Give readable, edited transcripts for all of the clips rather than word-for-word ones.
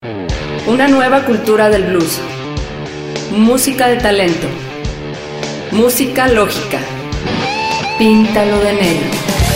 Una nueva cultura del blues. Música de talento. Música lógica. Píntalo de negro.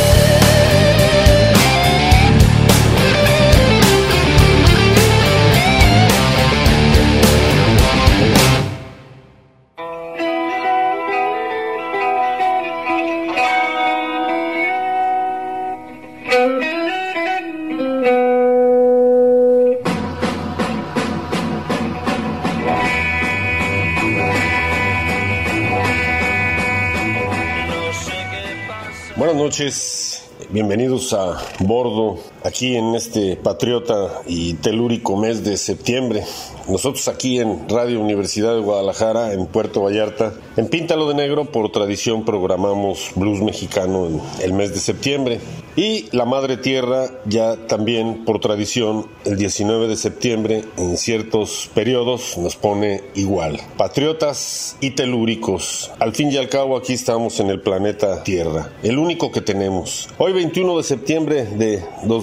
Buenas noches, bienvenidos a bordo aquí en este patriota y telúrico mes de septiembre. Nosotros aquí en Radio Universidad de Guadalajara, en Puerto Vallarta, en Píntalo de Negro, por tradición programamos blues mexicano en el mes de septiembre. Y la Madre Tierra ya también por tradición el 19 de septiembre en ciertos periodos nos pone igual. Patriotas y telúricos, al fin y al cabo aquí estamos en el planeta Tierra, el único que tenemos. Hoy 21 de septiembre de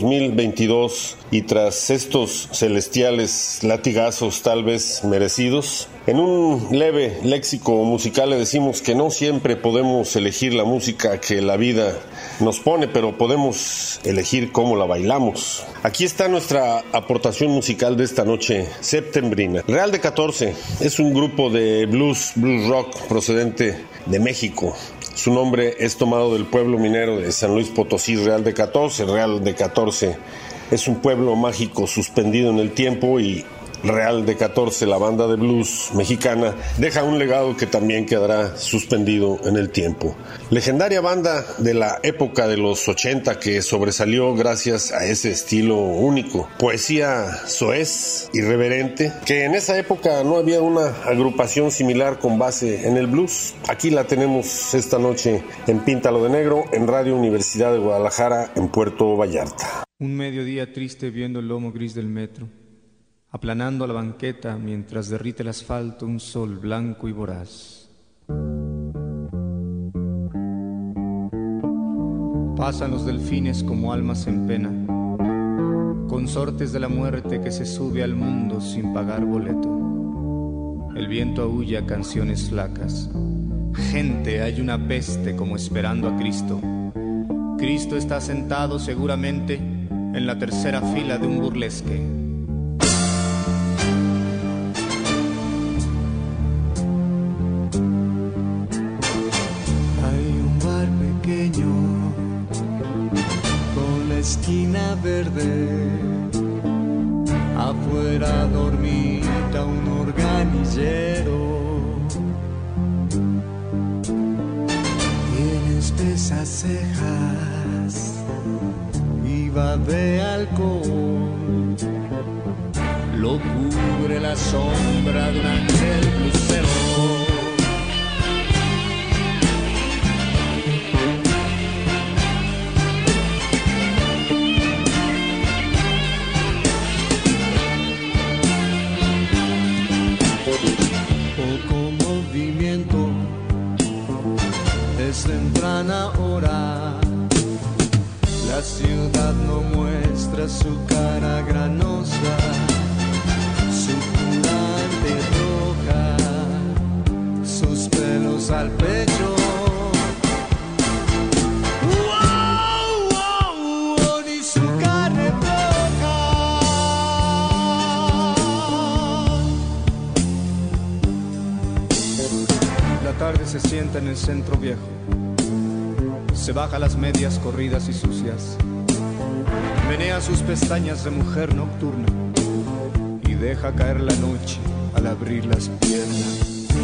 2022 y tras estos celestiales latigazos tal vez merecidos, en un leve léxico musical le decimos que no siempre podemos elegir la música que la vida nos pone, pero podemos elegir cómo la bailamos. Aquí está nuestra aportación musical de esta noche septembrina. Real de 14 es un grupo de blues rock procedente de México. Su nombre es tomado del pueblo minero de San Luis Potosí, Real de 14. Real de 14 es un pueblo mágico suspendido en el tiempo y Real de 14, la banda de blues mexicana, deja un legado que también quedará suspendido en el tiempo. Legendaria banda de la época de los 80 que sobresalió gracias a ese estilo único. Poesía soez, irreverente, que en esa época no había una agrupación similar con base en el blues. Aquí la tenemos esta noche en Píntalo de Negro, en Radio Universidad de Guadalajara, en Puerto Vallarta. Un mediodía triste viendo el lomo gris del metro, aplanando la banqueta mientras derrite el asfalto un sol blanco y voraz. Pasan los delfines como almas en pena, consortes de la muerte que se sube al mundo sin pagar boleto. El viento aúlla canciones flacas. Gente, hay una peste como esperando a Cristo. Cristo está sentado seguramente en la tercera fila de un burlesque. Esquina verde, afuera dormita un organillero. Tiene espesas cejas y va de alcohol, lo cubre la sombra de un ángel lucero. Temprana hora, la ciudad no muestra su cara granosa, su purante roja, sus pelos al pecho. ¡Wow, wow, wow! Ni su carne roja. La tarde se sienta en el centro viejo. Se baja las medias corridas y sucias, menea sus pestañas de mujer nocturna y deja caer la noche al abrir las piernas.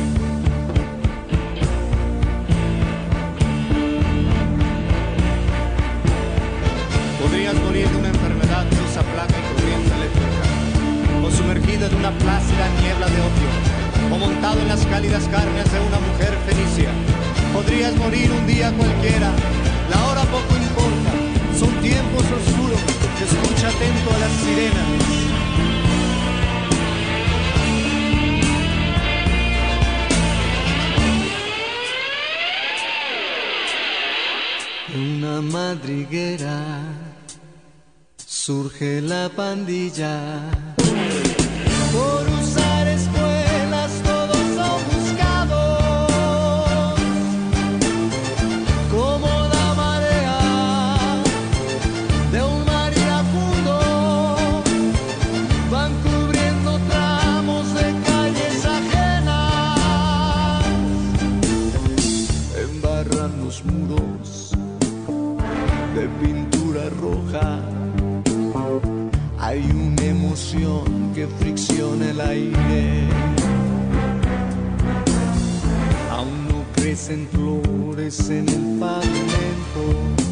Podrías morir de una enfermedad que usa placa y corriente eléctrica, o sumergido en una plácida niebla de odio, o montado en las cálidas carnes de una mujer fenicia. Podrías morir un día cualquiera, la hora poco importa, son tiempos oscuros, escucha atento a las sirenas. Una madriguera, surge la pandilla. que fricciona el aire. Aún no crecen flores en el pavimento.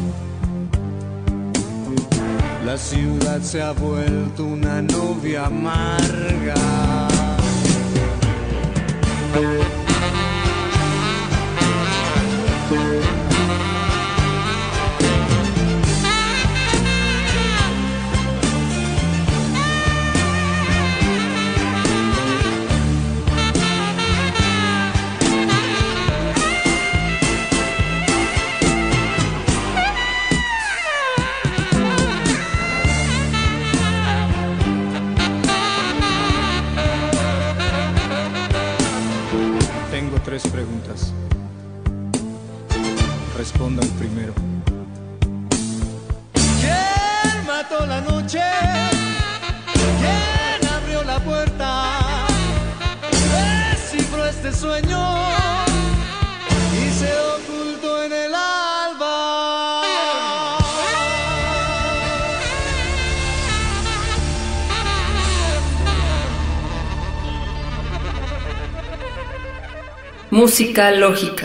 La ciudad se ha vuelto una novia amarga. Tres preguntas. Respondan primero. ¿Quién mató la noche? ¿Quién abrió la puerta? Descifró este sueño y se ocultó en el alba. Música lógica.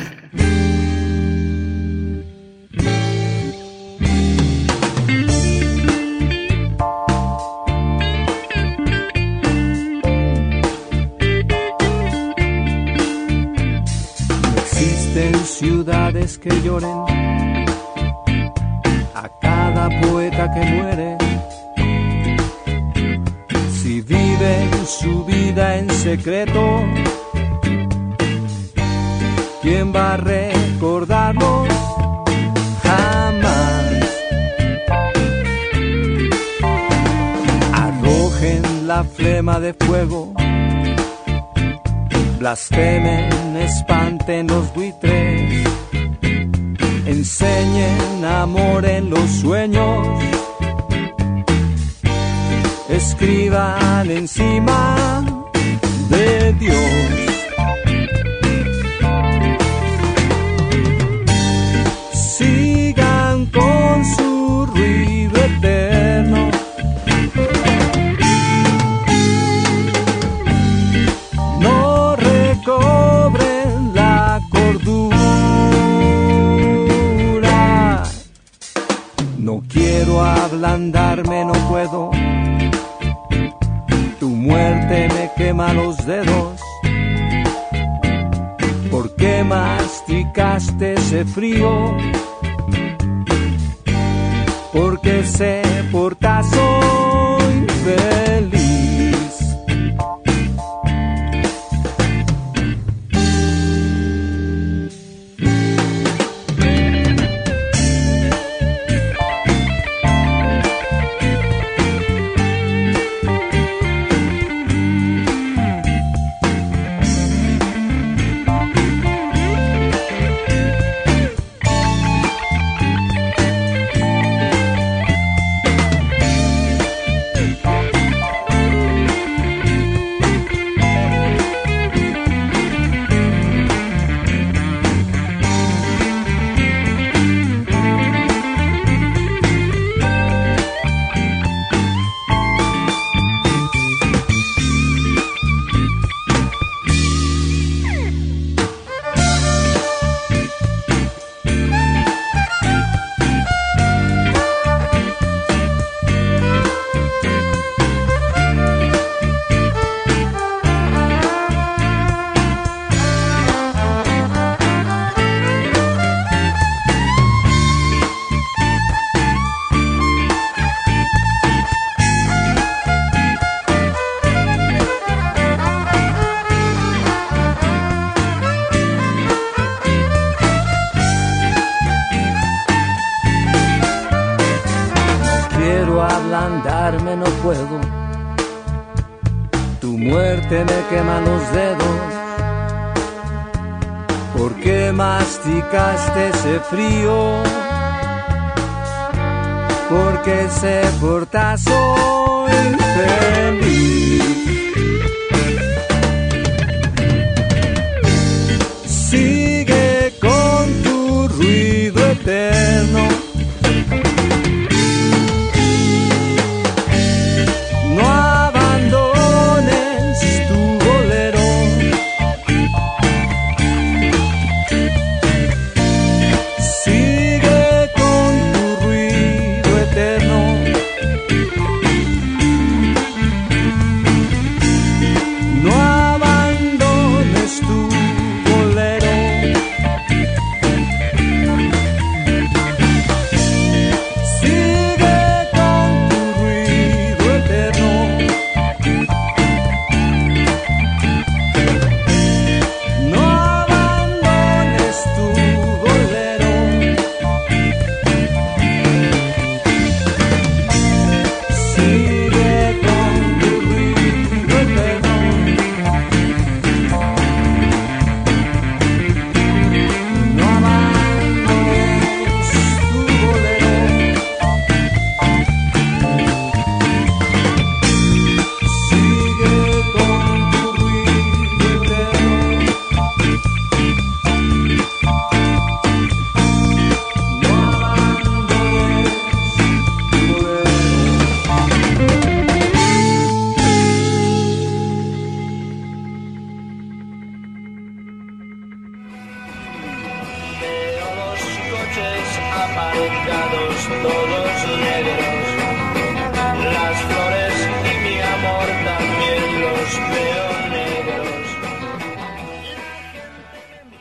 No existen ciudades que lloren a cada poeta que muere. Si viven su vida en secreto, ¿quién va a recordarlos? Jamás. Arrojen la flema de fuego, blasfemen, espanten los buitres, enseñen amor en los sueños, escriban encima de Dios. Sigan con su ruido eterno. No recobren la cordura. No quiero ablandarme, no puedo. Tu muerte me quema los dedos. ¿Por qué masticaste ese frío? Porque ese portazo infeliz. Ablandarme no puedo, tu muerte me quema los dedos. ¿Por qué masticaste ese frío? Porque ese portazo infeliz. Sigue con tu ruido eterno. No abandones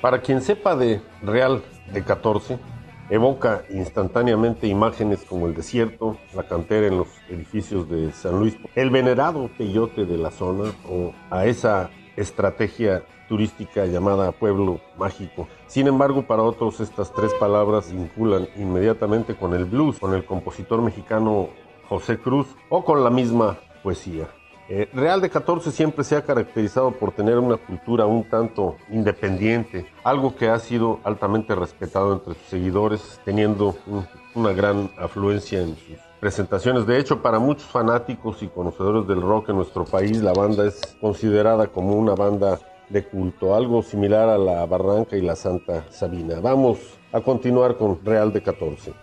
Para quien sepa de Real de 14, evoca instantáneamente imágenes como el desierto, la cantera en los edificios de San Luis, el venerado peyote de la zona o a esa estrategia turística llamada Pueblo Mágico. Sin embargo, para otros estas tres palabras vinculan inmediatamente con el blues, con el compositor mexicano José Cruz o con la misma poesía. Real de 14 siempre se ha caracterizado por tener una cultura un tanto independiente, algo que ha sido altamente respetado entre sus seguidores, teniendo una gran afluencia en sus presentaciones. De hecho, para muchos fanáticos y conocedores del rock en nuestro país, la banda es considerada como una banda de culto, algo similar a la Barranca y la Santa Sabina. Vamos a continuar con Real de 14.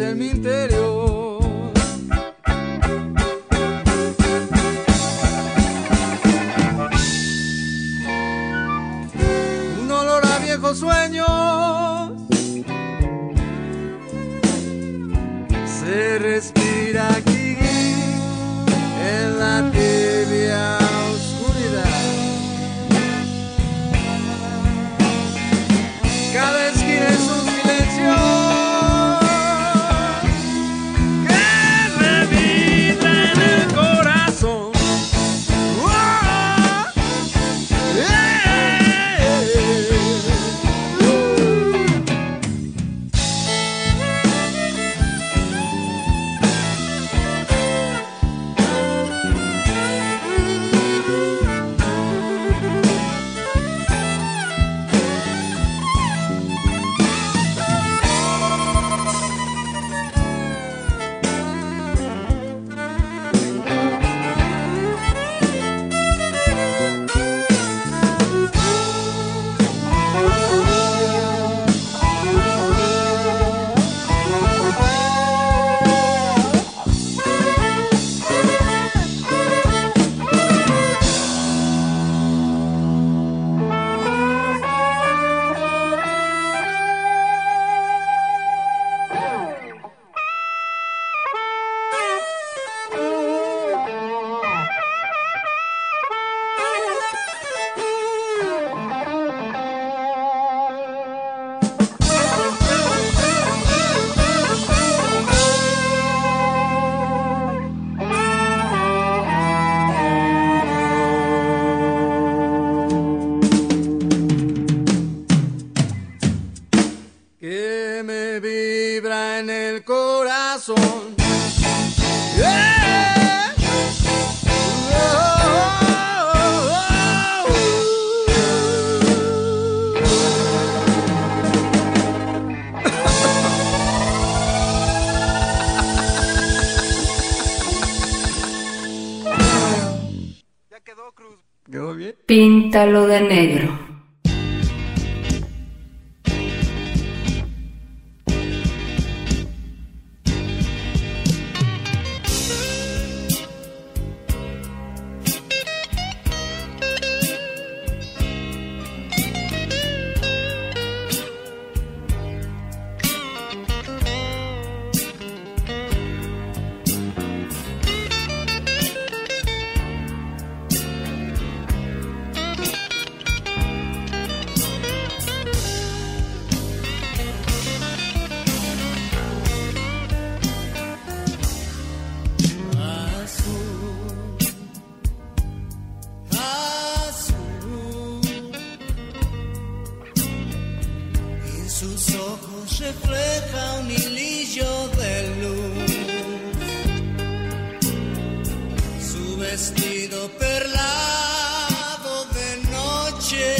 en mi interior. Un olor a viejos sueños se respira aquí en la tibia oscuridad. Cada esquina es un silencio que me vibra en el corazón. Que me vibra en el corazón. Yeah. Ya quedó, Cruz. ¿Quedó bien? Píntalo de negro. Sus ojos refleja un hilillo de luz, su vestido perlado de noche,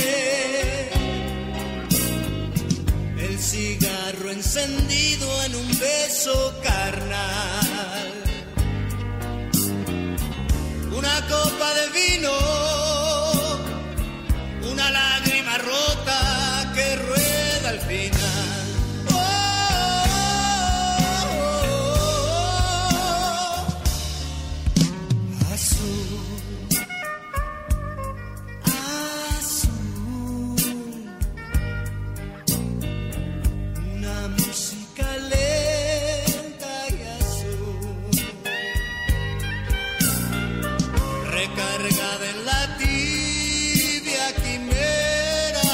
el cigarro encendido en un beso carnal, una copa de vino, una lágrima rota que rueda al final. Recargada en la tibia quimera,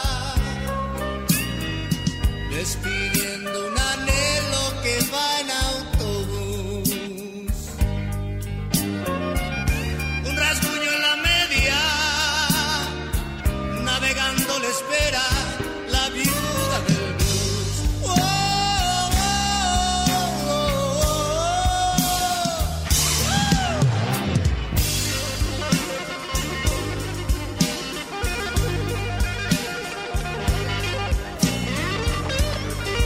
despidiendo un anhelo que va en autobús, un rasguño en la media, navegando la espera, la viuda del blues. Oh, oh, oh, oh.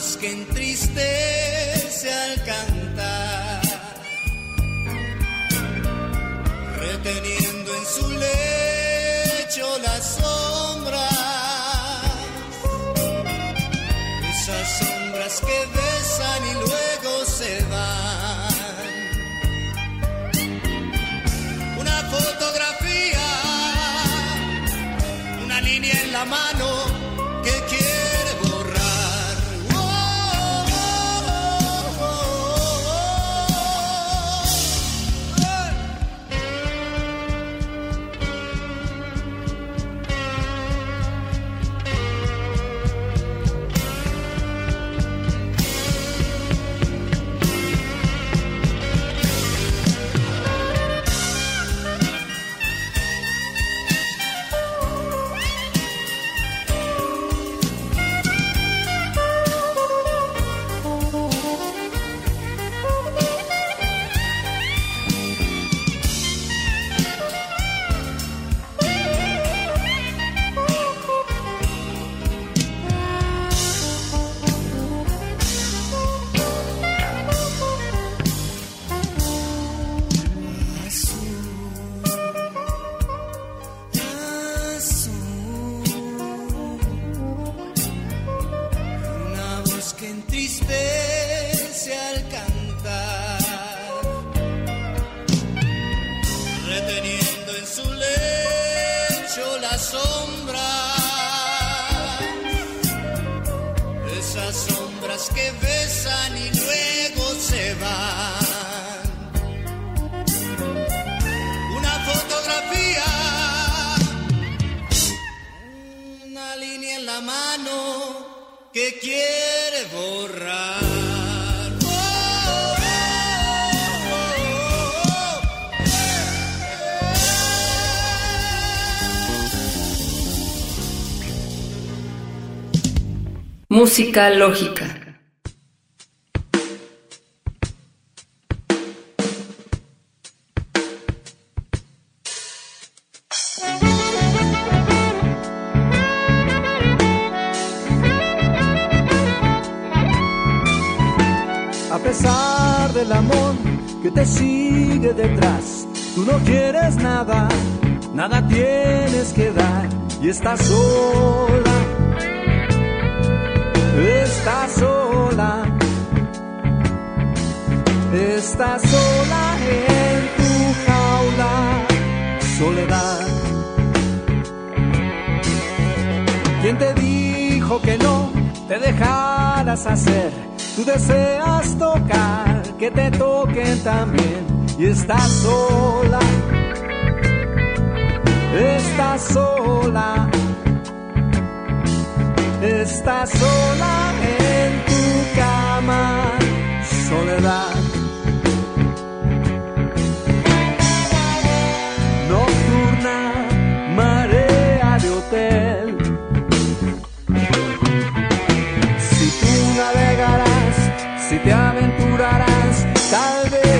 voz que entristece al cantar, reteniendo en su lecho las sombras, esas sombras que besan y luego se van. Una fotografía, una línea en la mano que quiere borrar. Oh, oh, oh, oh, oh. Que besan y luego se van. Una fotografía, una línea en la mano que quiere borrar. Música lógica. A pesar del amor que te sigue detrás, tú no quieres nada, nada tienes que dar y estás sola, estás sola, estás sola en tu jaula, soledad. ¿Quién te dijo que no te dejaras hacer? Tú deseas tocar, que te toquen también. Y estás sola, estás sola, estás sola en tu cama, soledad. Nocturna, marea de hotel. Si tú navegarás, si te aventurarás, tal vez.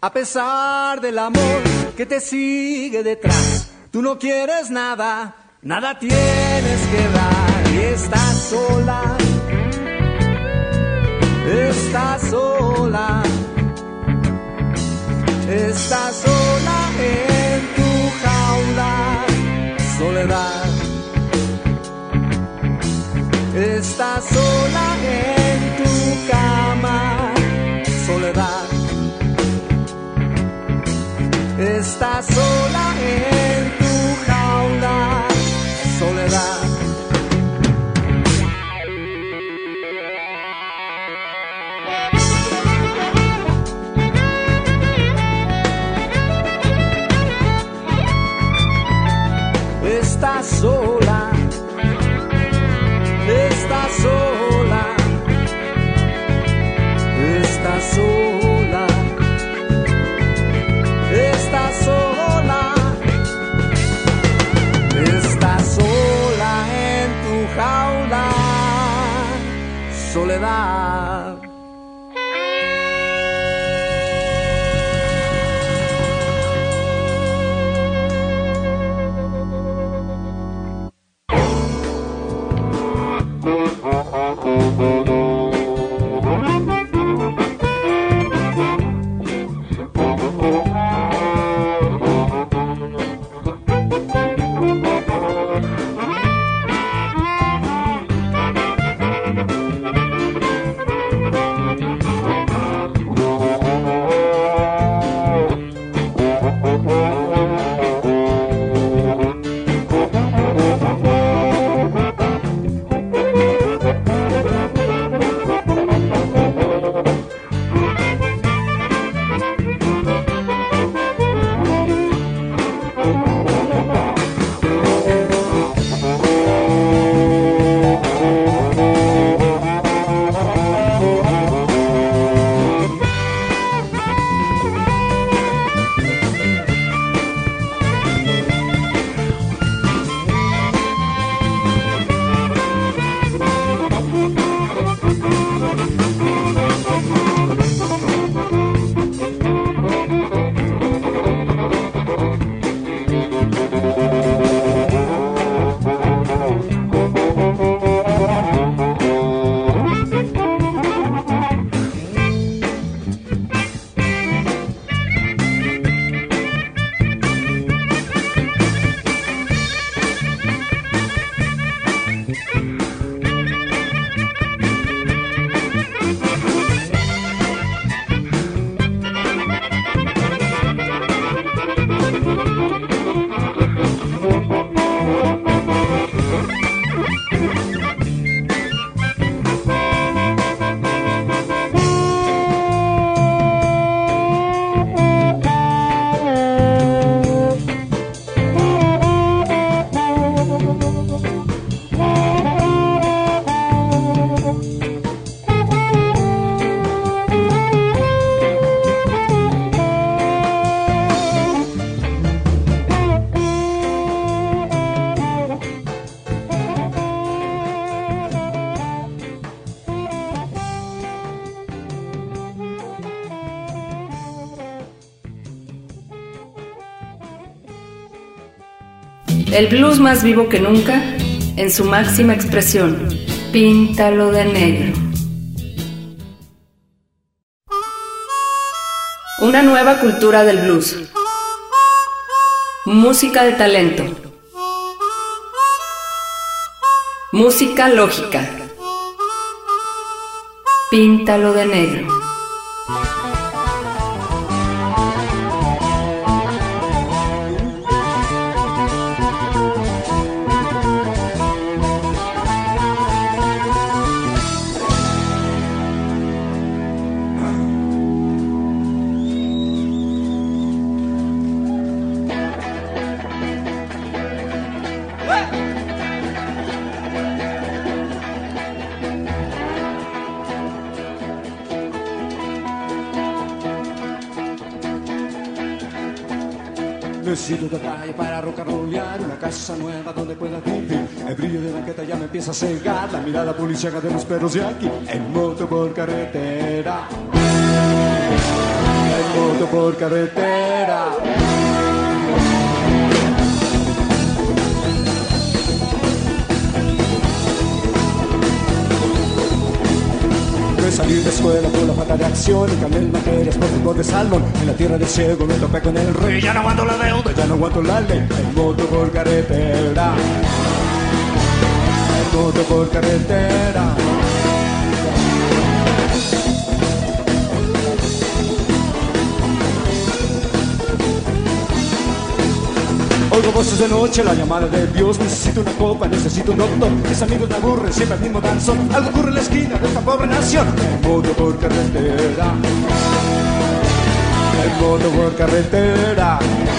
A pesar del amor que te sigue detrás, tú no quieres nada, nada tienes que dar. Y estás sola, estás sola, estás sola en tu jaula, soledad. Estás sola en tu cama, soledad. Estás sola en tu jaula, soledad. Estás sola, estás sola, estás sola, estás sola, estás sola en tu jaula, soledad. El blues más vivo que nunca, en su máxima expresión. Píntalo de negro. Una nueva cultura del blues. Música de talento. Música lógica. Píntalo de negro. Necesito de playa para rock and rollar, una casa nueva donde pueda vivir. El brillo de la banqueta ya me empieza a cegar, la mirada policíaca de los perros de aquí. En moto por carretera, en moto moto por carretera. Salir de escuela por la falta de acción y cambié materias por fútbol de salmón. En la tierra del ciego me topé con el rey. Ya no aguanto la deuda, ya no aguanto la ley. En moto por carretera. En moto por carretera. Oigo voces de noche, la llamada de Dios. Necesito una copa, necesito un doctor. Mis amigos me aburren, siempre al mismo danzón. Algo ocurre en la esquina de esta pobre nación. En moto por carretera. En moto por carretera.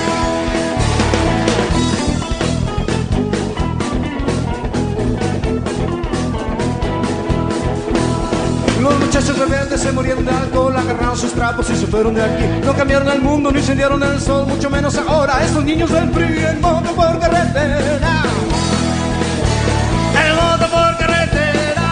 Los muchachos rebeldes se murieron de alcohol, agarraron sus trapos y se fueron de aquí. No cambiaron el mundo, ni incendiaron el sol, mucho menos ahora estos niños del PRI. En moto por carretera. En moto por carretera.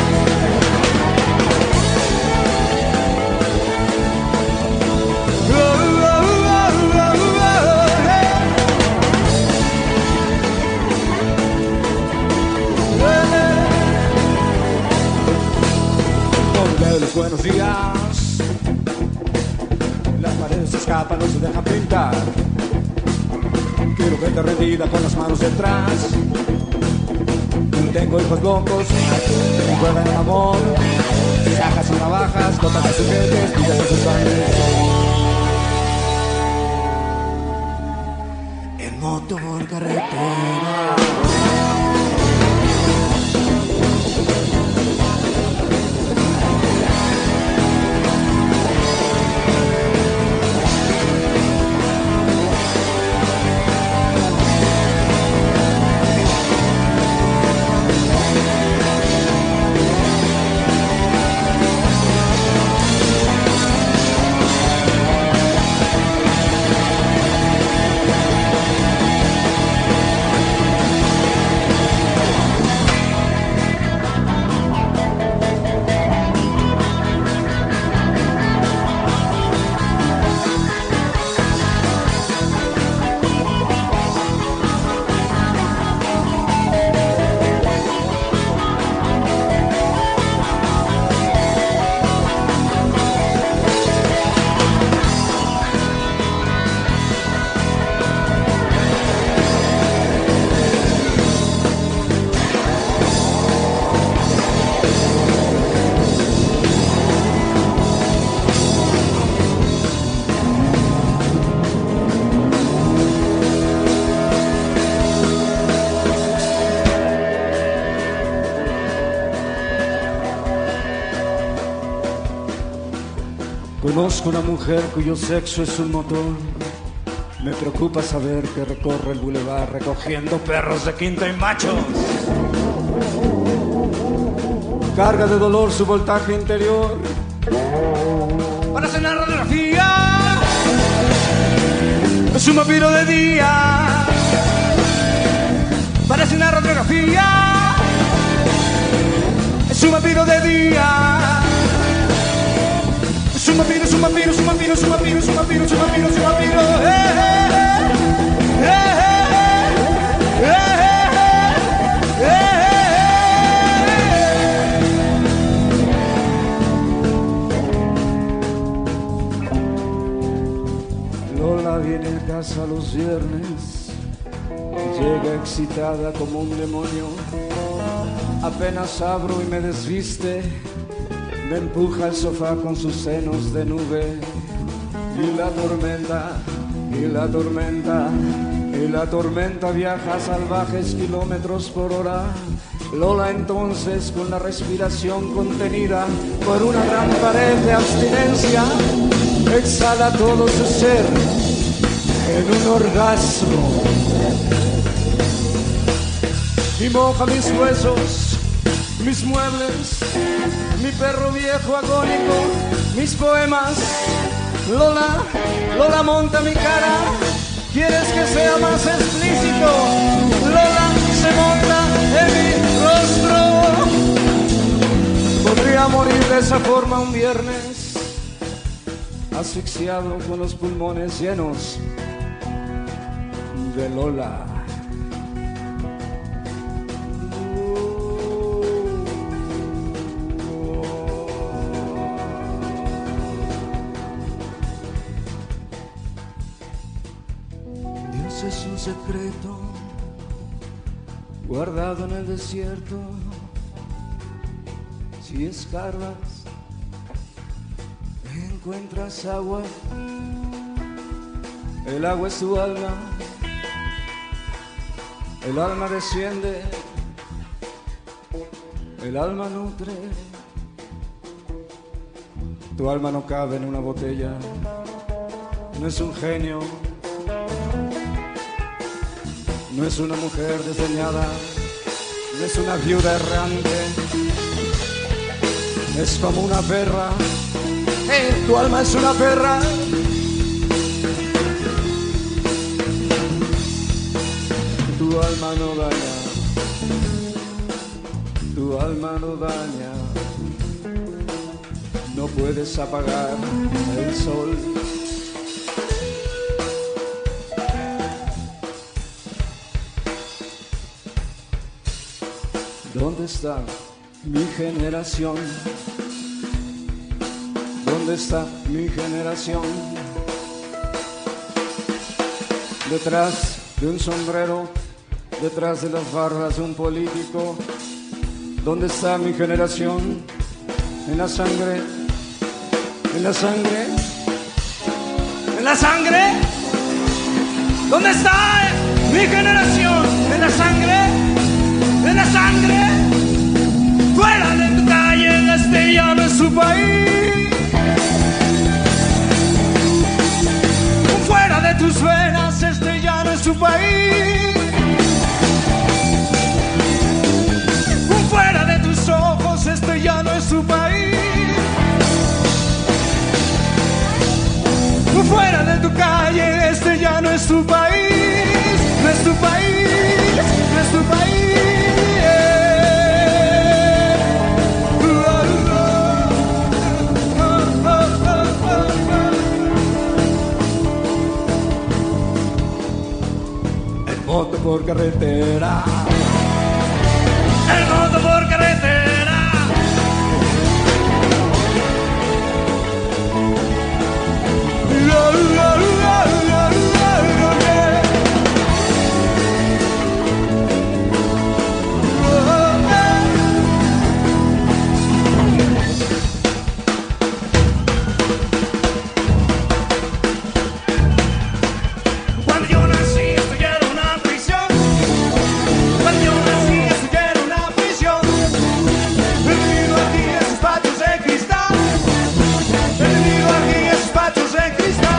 Los buenos días. Las paredes se escapan, no se dejan pintar. Quiero verte rendida con las manos detrás. Tengo hijos locos que juegan el amor. Sajas y navajas, gotas de sus dientes, vidas de sus sangre. En moto por carretera. Conozco una mujer cuyo sexo es un motor. Me preocupa saber que recorre el bulevar recogiendo perros de quinta y machos. Carga de dolor su voltaje interior. Para hacer una radiografía es un vampiro de día. Para hacer una radiografía es un vampiro de día. Es un vampiro, es un vampiro, es un vampiro, es un vampiro, es un vampiro, es un vampiro, es un vampiro. Lola viene a casa los viernes, llega excitada como un demonio. Apenas abro y me desviste, me empuja al sofá con sus senos de nube. Y la tormenta, y la tormenta, y la tormenta viaja a salvajes kilómetros por hora. Lola entonces, con la respiración contenida por una gran pared de abstinencia, exhala todo su ser en un orgasmo y moja mis huesos, mis muebles, mi perro viejo agónico, mis poemas. Lola, Lola monta mi cara, ¿quieres que sea más explícito? Lola se monta en mi rostro. Podría morir de esa forma un viernes, asfixiado con los pulmones llenos de Lola. Dios es un secreto guardado en el desierto. Si escarbas, encuentras agua. El agua es tu alma. El alma desciende. El alma nutre. Tu alma no cabe en una botella. No es un genio. No es una mujer desdeñada. No es una viuda errante. Es como una perra. Tu alma es una perra. Tu alma no daña. Tu alma no daña. No puedes apagar el sol. ¿Dónde está mi generación? ¿Dónde está mi generación? Detrás de un sombrero, detrás de las barras de un político. ¿Dónde está mi generación? En la sangre, en la sangre, en la sangre. ¿Dónde está mi generación? En la sangre, en la sangre. Fuera de tu calle, este ya no es su país. Fuera de tus venas, este ya no es tu país. Fuera de tus ojos, este ya no es tu país. Fuera de tu calle, este ya no es tu país. No es tu país, no es tu país. El voto por carretera. El voto por carretera. Cuando yo nací, esto ya era una prisión. Cuando yo nací, esto ya era una prisión. He vivido aquí en sus patios de cristal. He vivido aquí en sus patios de cristal.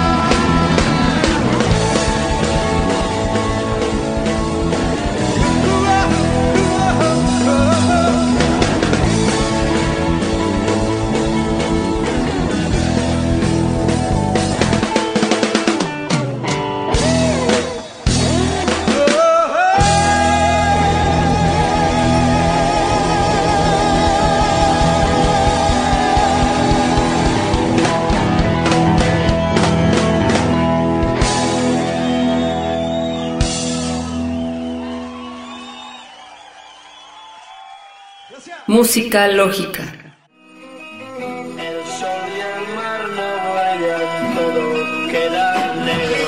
Música lógica. El sol y el mar no brillan, todo queda negro.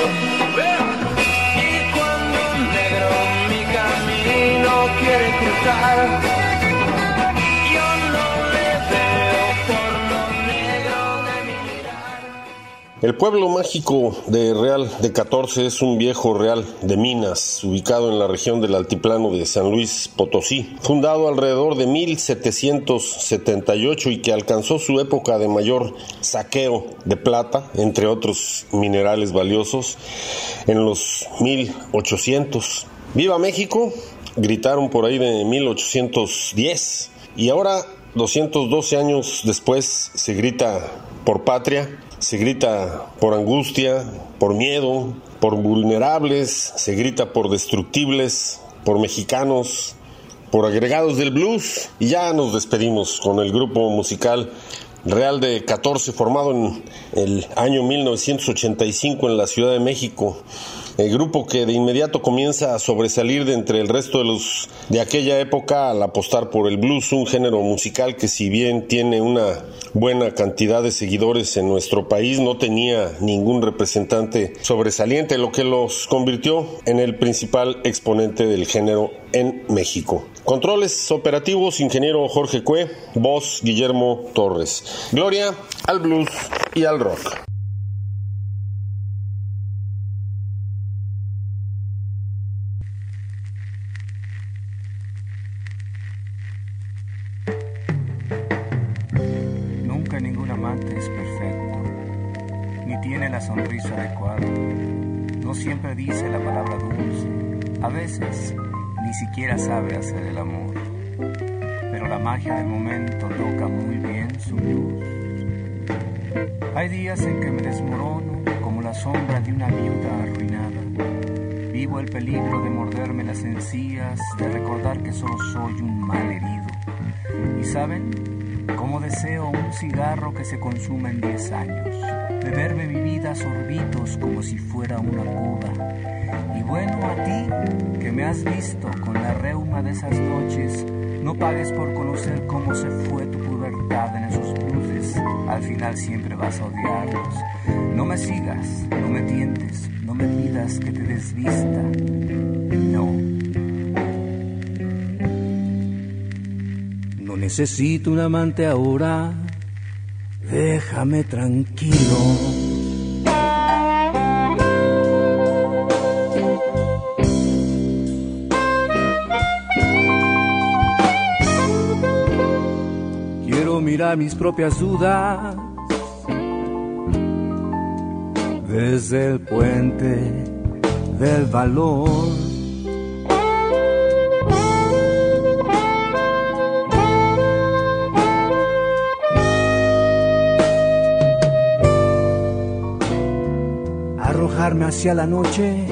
Y cuando un negro mi camino quiere cruzar, yo no le veo por lo negro de mi mirar. El pueblo mágico de Real de 14 es un viejo real de minas, ubicado en la región del altiplano de San Luis Potosí, fundado alrededor de 1778 y que alcanzó su época de mayor saqueo de plata, entre otros minerales valiosos, en los 1800. ¡Viva México! Gritaron por ahí de 1810, y ahora, 212 años después, se grita por patria. Se grita por angustia, por miedo, por vulnerables, se grita por destructibles, por mexicanos, por agregados del blues. Y ya nos despedimos con el grupo musical Real de 14 formado en el año 1985 en la Ciudad de México. El grupo que de inmediato comienza a sobresalir de entre el resto de los de aquella época al apostar por el blues, un género musical que, si bien tiene una buena cantidad de seguidores en nuestro país, no tenía ningún representante sobresaliente, lo que los convirtió en el principal exponente del género en México. Controles operativos, ingeniero Jorge Cue, voz Guillermo Torres. Gloria al blues y al rock. Nunca ningún amante es perfecto, ni tiene la sonrisa adecuada. No siempre dice la palabra dulce, a veces ni siquiera sabe hacer el amor. Pero la magia del momento toca muy bien su luz. Hay días en que me desmorono como la sombra de una viuda arruinada. Vivo el peligro de morderme las encías, de recordar que solo soy un mal herido. ¿Y saben? Como deseo un cigarro que se consuma en 10 años, beberme mi vida a sorbitos como si fuera una cuba. Y bueno, a ti, que me has visto con la reuma de esas noches, no pagues por conocer cómo se fue tu pubertad en esos blues. Al final siempre vas a odiarlos. No me sigas, no me tientes, no me pidas que te desvista. No. No necesito un amante ahora, déjame tranquilo. Quiero mirar mis propias dudas desde el puente del valor. Arrojarme hacia la noche,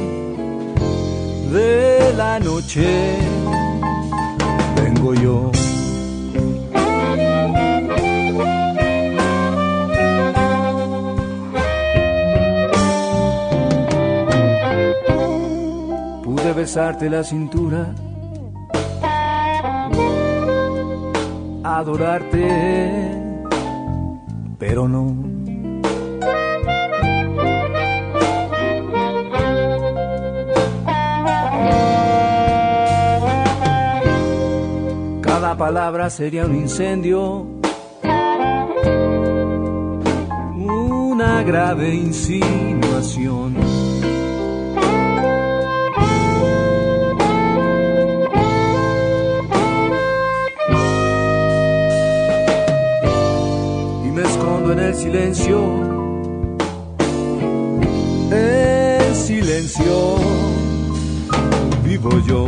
de la noche vengo yo. Pude besarte la cintura, adorarte, pero no. Cada palabra sería un incendio, una grave insinuación. Y me escondo en el silencio, en silencio vivo yo.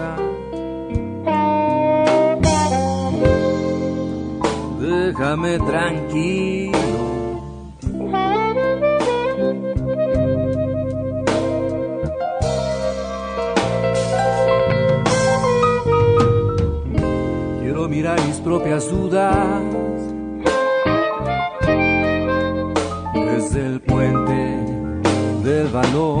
roja. Déjame tranquilo. Quiero mirar mis propias dudas desde el puente del valor.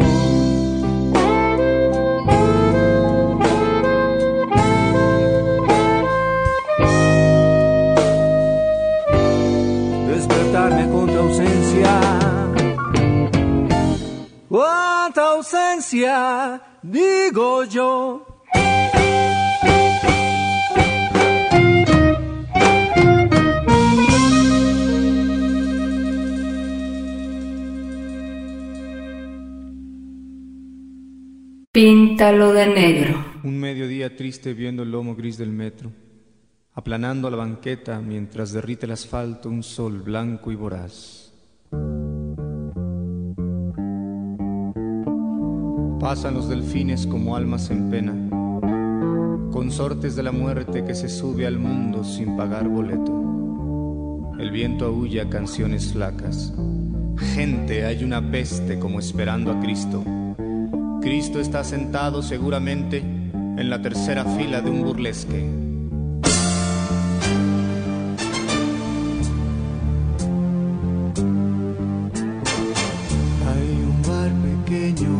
Despertarme con tu ausencia. ¡Cuánta ausencia! Digo yo. Píntalo de negro. Un mediodía triste viendo el lomo gris del metro, aplanando la banqueta mientras derrite el asfalto un sol blanco y voraz. Pasan los delfines como almas en pena, consortes de la muerte que se sube al mundo sin pagar boleto. El viento aúlla canciones flacas. Gente, hay una peste como esperando a Cristo. Cristo está sentado seguramente en la tercera fila de un burlesque. Hay un bar pequeño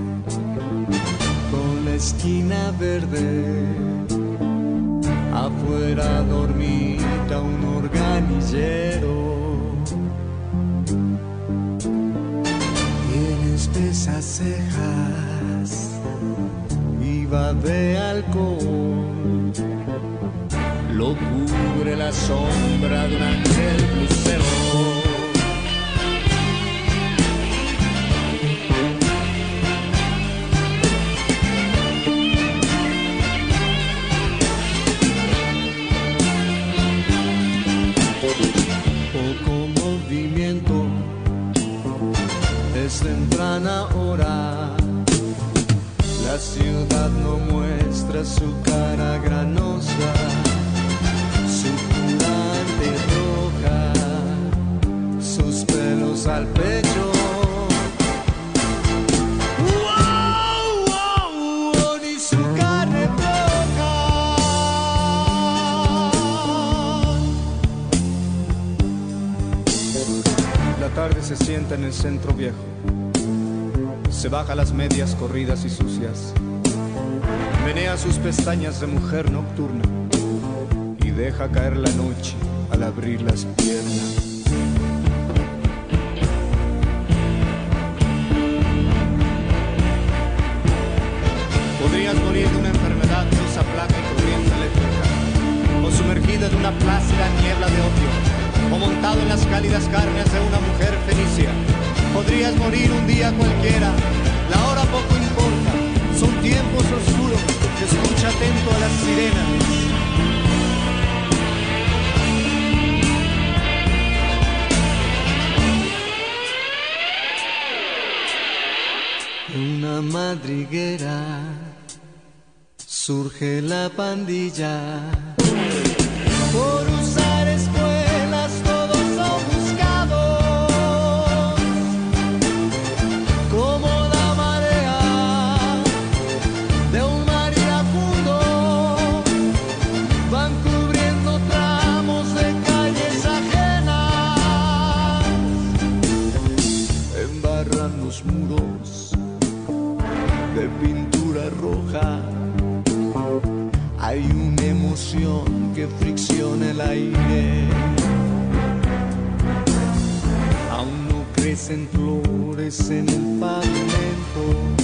con la esquina verde. Afuera dormita un organillero. Tiene espesas cejas y va de alcohol. Lo cubre la sombra de un ángel lucero. Poco movimiento, es temprana hora. La ciudad no muestra su cara granosa, suculenta y roja, sus pelos al pecho. ¡Wow, wow, wow! Ni su carne roja. La tarde se sienta en el centro viejo. Se baja las medias corridas y sucias, menea sus pestañas de mujer nocturna y deja caer la noche al abrir las piernas. Podrías morir de una enfermedad que usa placa y corriente eléctrica, o sumergida en una plácida niebla de odio, o montado en las cálidas carnes de una mujer fenicia. Podrías morir un día cualquiera, la hora poco importa, son tiempos oscuros, escucha atento a las sirenas. En una madriguera surge la pandilla. Por usar escuelas todos son buscados. Como la marea de un mar iracundo, van cubriendo tramos de calles ajenas. Embarran los muros de pintura roja. Hay una emoción que fricciona el aire. Aún no crecen flores en el pavimento.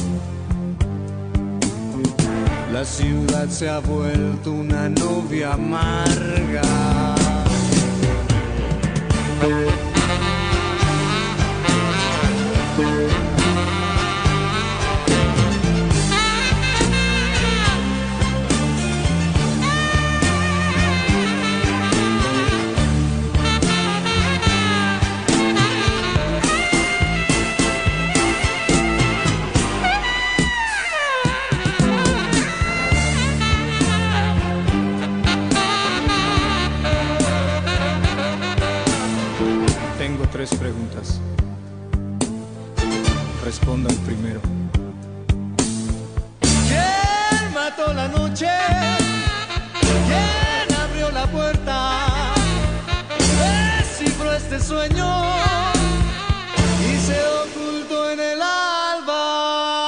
La ciudad se ha vuelto una novia amarga. sueño y se ocultó en el alba.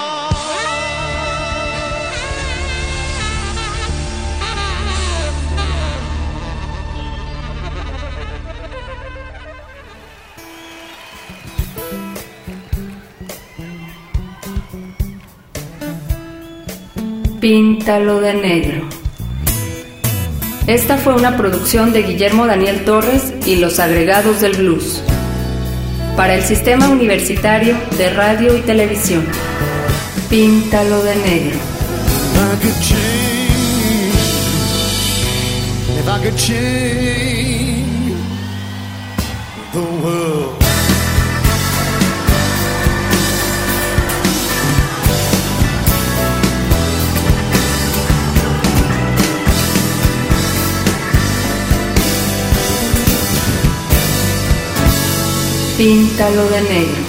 Píntalo de negro. Esta fue una producción de Guillermo Daniel Torres y Los Agregados del Blues para el Sistema Universitario de Radio y Televisión. Píntalo de negro. If I could change the world. Píntalo de negro.